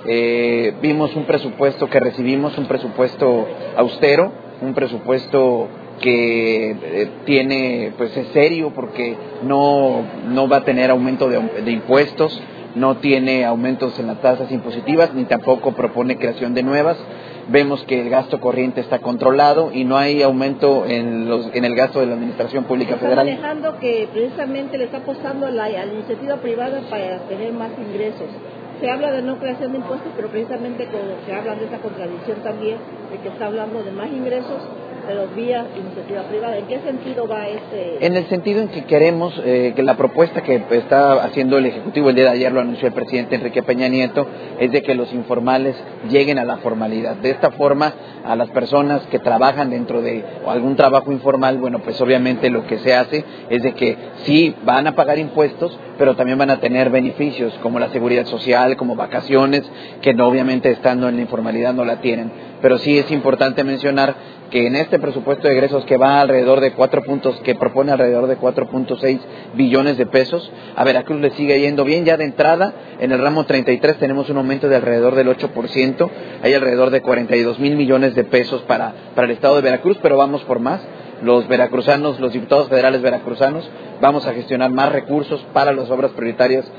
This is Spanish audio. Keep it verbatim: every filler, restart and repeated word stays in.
Eh, vimos un presupuesto que recibimos, un presupuesto austero, un presupuesto que eh, tiene, pues es serio porque no, no va a tener aumento de, de impuestos, no tiene aumentos en las tasas impositivas, ni tampoco propone creación de nuevas. Vemos que el gasto corriente está controlado y no hay aumento en, los, en el gasto de la Administración Pública Federal. Está manejando que precisamente le está apostando a la, a la iniciativa privada para tener más ingresos. Se habla de no creación de impuestos, pero precisamente como se habla de esa contradicción también, de que está hablando de más ingresos, pero vía iniciativa privada. ¿En qué sentido va este? En el sentido en que queremos eh, que la propuesta que está haciendo el Ejecutivo, el día de ayer lo anunció el presidente Enrique Peña Nieto, es de que los informales lleguen a la formalidad. De esta forma, a las personas que trabajan dentro de algún trabajo informal, bueno, pues obviamente lo que se hace es de que sí van a pagar impuestos, pero también van a tener beneficios como la seguridad social, como vacaciones, que no, obviamente estando en la informalidad no la tienen. Pero sí es importante mencionar que en este presupuesto de egresos que va alrededor de cuatro puntos, que propone alrededor de cuatro punto seis billones de pesos, a Veracruz le sigue yendo bien. Ya de entrada, en el ramo treinta y tres tenemos un aumento de alrededor del ocho por ciento, hay alrededor de cuarenta y dos mil millones de pesos para, para el estado de Veracruz, pero vamos por más. Los veracruzanos, los diputados federales veracruzanos, vamos a gestionar más recursos para las obras prioritarias